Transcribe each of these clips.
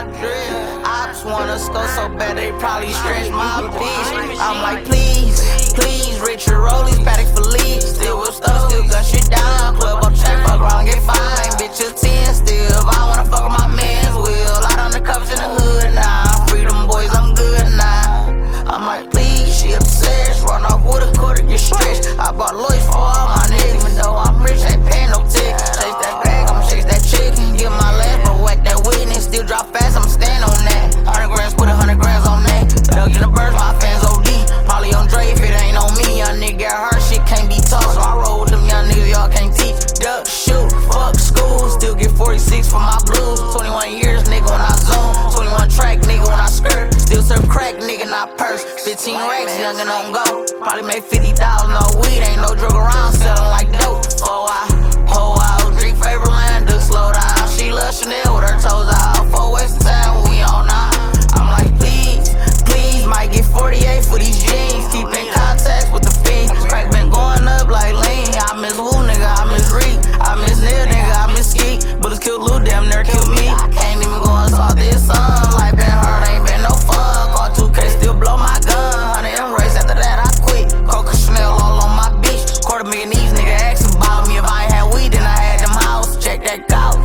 Ops wanna score so bad they probably stretch my bitch. I'm like, please, please, Richard Rollies, Patek Philippe. Still with stuff, still gun shit down. Club up check, fuck around, get fine. Bitch, a 10 still. If I wanna fuck with my man's will. Out on the covers in the hood now. Freedom boys, I'm good now. I'm like, please, she obsessed. Run off with a quarter, get stretched. I bought lawyers for all my niggas. Even though I'm rich, ain't paying no tick. Chase that bag, I'ma chase that chicken. Give my last, but whack that witness. Still drop fast, I'ma stand on that. 100 grams, put 100 grams on that. Dug in the birds, my fans OD. Probably on Dre if it ain't on me. Young nigga got hurt, shit can't be taught. So I roll with them young niggas, y'all can't teach. Duck, shoot, fuck school. Still get 46 for my blues. 21 years, nigga, when I zoom. 21 track, nigga, when I skirt. Still serve crack, nigga, not purse. 15 racks, young and on go. Probably make 50,000 on weed. Ain't no drug around, selling like dope. Oh, drink favorite land, duck slow down. She love Chanel with her toes out. 4 West Town, we on now. I'm like, please, please, might get 48 for these jeans. Keep in contact with the fiends. Crack been going up like lean. I miss Woo, nigga, I miss Reek. I miss Neil, nigga, I miss Ski. Bullets killed Lou, damn near killed me. Can't even go and saw this sun. Life been hard, ain't been no fun. Call 2K, still blow my gun. 100 M race, after that I quit. Coca Chanel all on my bitch. $250,000 these nigga asking about me. If I ain't had weed, then I had them house. Check that couch.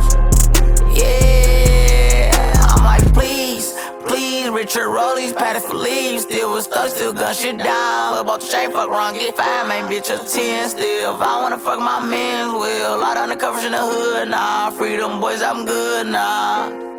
Yeah, I'm like, please, please, Richard Rollies, Patek Philippe. Still with stuff, still gun shit down. About to shake, fuck around, get 5, man, bitch, a 10 still. If I wanna fuck my man's will. Lot on the covers in the hood, nah. Freedom boys, I'm good, nah.